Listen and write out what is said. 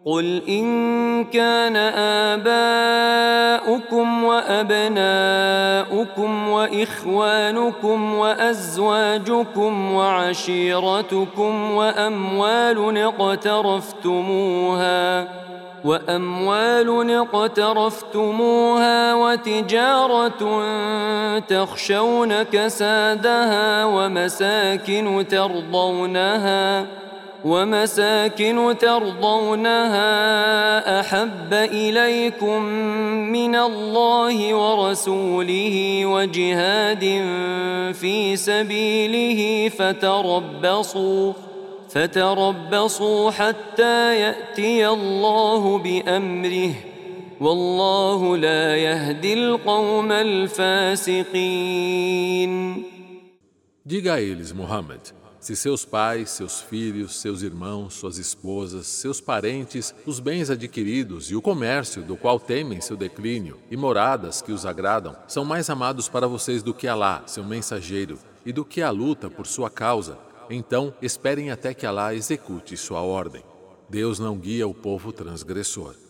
قل إن كان آباؤكم وأبناؤكم وإخوانكم وأزواجكم وعشيرتكم وأموال اقترفتموها وتجارة تخشون كسادها ومساكن ترضونها أحب إليكم من الله ورسوله وجهاد في سبيله فتربصوا حتى يأتي الله بأمره والله لا يهدي القوم الفاسقين. Diga a eles, Muhammad, se seus pais, seus filhos, seus irmãos, suas esposas, seus parentes, os bens adquiridos e o comércio do qual temem seu declínio e moradas que os agradam, são mais amados para vocês do que Alá, seu mensageiro, e do que a luta por sua causa, então esperem até que Alá execute sua ordem. Deus não guia o povo transgressor.